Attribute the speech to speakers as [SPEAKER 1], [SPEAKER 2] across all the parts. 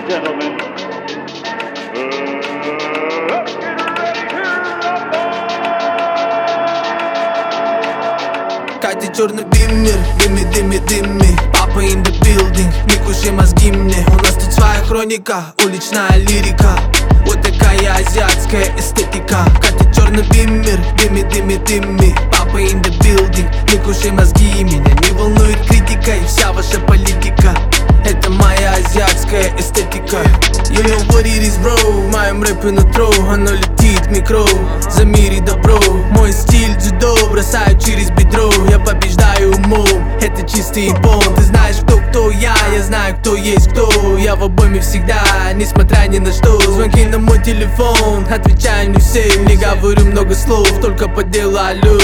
[SPEAKER 1] and gentlemen, let's get ready to rumble!
[SPEAKER 2] Катя черный биммер, дымми, папа in the building, не кушай мозги мне. У нас тут своя хроника, уличная лирика. Вот такая азиатская эстетика. Катя черный биммер, дымми, папа in the building, не кушай мозги. Меня не волнует критика и вся ваша политика. Это моя азиатская эстетика. You know what it is, bro. В моем рэпе нутро, оно летит микро. За мир и добро, мой стиль дзюдо, бросаю через бедро. Я побеждаю умом, это чистый бон. Ты знаешь, кто я знаю, кто есть кто. Я в обойме всегда, несмотря ни на что. Звонки на мой телефон, отвечаю не всем. Не говорю много слов, только по делу алло.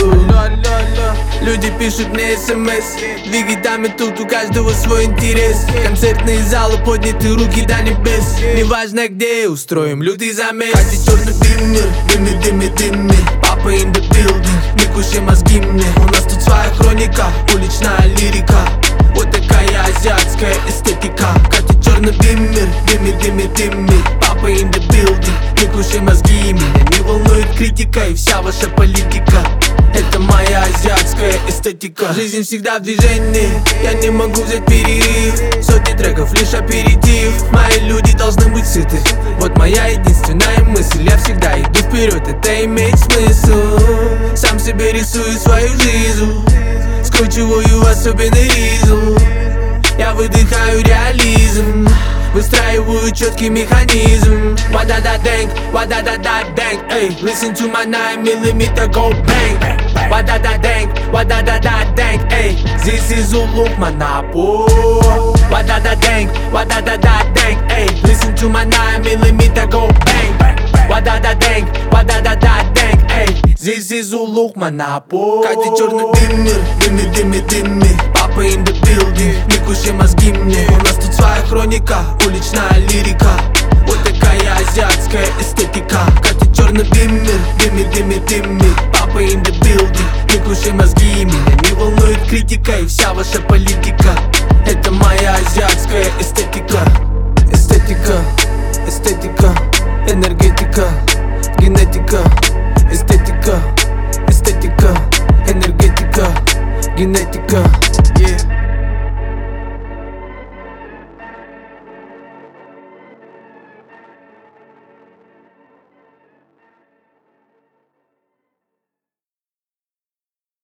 [SPEAKER 2] Люди пишут мне смс, двигай даме, тут у каждого свой интерес. Концертные залы, подняты руки до небес. Неважно где, устроим лютый замес. Катя черный биммер, дымми, папа in the building, не кушай мозги мне. У нас тут своя хроника, уличная лирика. Вот такая азиатская эстетика. Катя черный биммер, дымми, папа in the building, не кушай мозги. Меня не волнует критика и вся ваша политика. Это моя азиатская эстетика. Жизнь всегда в движении, я не могу взять перерыв. Сотни треков, лишь аперитив. Мои люди должны быть сыты. Вот моя единственная мысль. Я всегда иду вперед, это имеет смысл. Сам себе рисую свою жизнь, скручиваю особенный ритм. Я выдыхаю реализм, выстраиваю четкий механизм. Ва-да-да-дэнг, эй, listen to my 9mm go bang. Ва-да-да-дэнг, эй, this is Uluk Monopoly. Ва-да-да-дэнг, эй, listen to my 9mm go bang. Ва-да-да-дэнг, эй, this is Uluk Monopoly. Катя черный биммер, дымми, папа in the building, не кушай мозги мне. У нас тут своя хроника, уличная лирика. Вот такая азиатская эстетика. Катя черный биммер, дымми, папа in the building, не кушай мозги. Меня не волнует критика и вся ваша политика. Это моя азиатская эстетика. Эстетика, энергетика, генетика. Эстетика, энергетика, генетика.